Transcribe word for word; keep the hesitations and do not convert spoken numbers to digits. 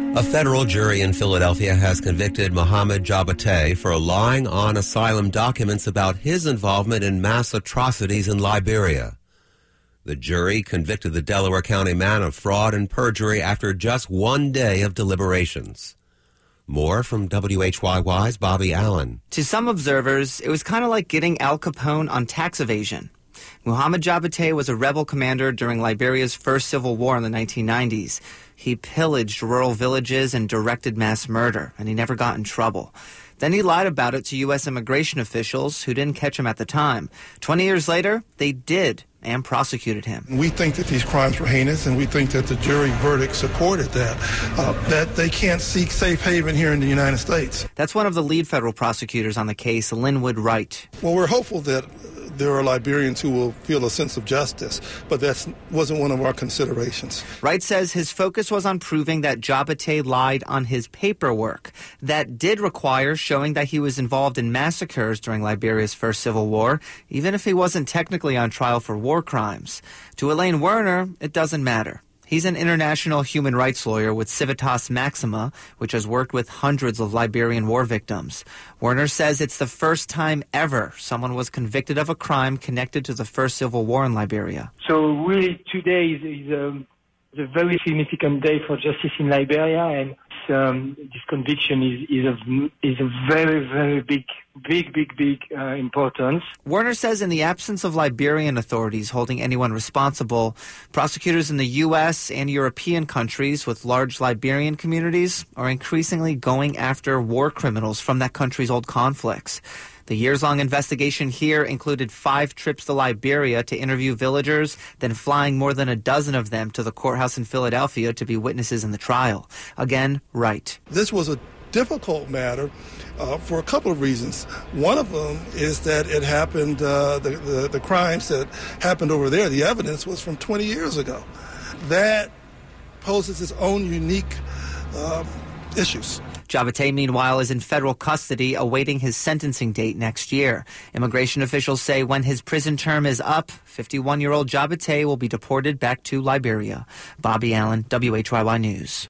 A federal jury in Philadelphia has convicted Mohamed Diabaté for lying on asylum documents about his involvement in mass atrocities in Liberia. The jury convicted the Delaware County man of fraud and perjury after just one day of deliberations. More from W H Y Y's Bobby Allen. To some observers, it was kind of like getting Al Capone on tax evasion. Mohamed Diabaté was a rebel commander during Liberia's first civil war in the nineteen nineties. He pillaged rural villages and directed mass murder, and he never got in trouble. Then he lied about it to U S immigration officials who didn't catch him at the time. Twenty years later, they did and prosecuted him. We think that these crimes were heinous, and we think that the jury verdict supported that, uh, that they can't seek safe haven here in the United States. That's one of the lead federal prosecutors on the case, Linwood Wright. Well, we're hopeful that there are Liberians who will feel a sense of justice, but that wasn't one of our considerations. Wright says his focus was on proving that Diabaté lied on his paperwork. That did require showing that he was involved in massacres during Liberia's first civil war, even if he wasn't technically on trial for war crimes. To Elaine Werner, it doesn't matter. He's an international human rights lawyer with Civitas Maxima, which has worked with hundreds of Liberian war victims. Werner says it's the first time ever someone was convicted of a crime connected to the first civil war in Liberia. So really today is, is, a, is a very significant day for justice in Liberia, and um, this conviction is, is, a, is a very, very big, big, big, big uh, importance. Werner says in the absence of Liberian authorities holding anyone responsible, prosecutors in the U S and European countries with large Liberian communities are increasingly going after war criminals from that country's old conflicts. The years-long investigation here included five trips to Liberia to interview villagers, then flying more than a dozen of them to the courthouse in Philadelphia to be witnesses in the trial. Again, Wright. This was a difficult matter uh, for a couple of reasons. One of them is that it happened, uh, the, the, the crimes that happened over there, the evidence was from twenty years ago. That poses its own unique um, issues. Diabaté, meanwhile, is in federal custody awaiting his sentencing date next year. Immigration officials say when his prison term is up, fifty-one-year-old Diabaté will be deported back to Liberia. Bobby Allen, W H Y Y News.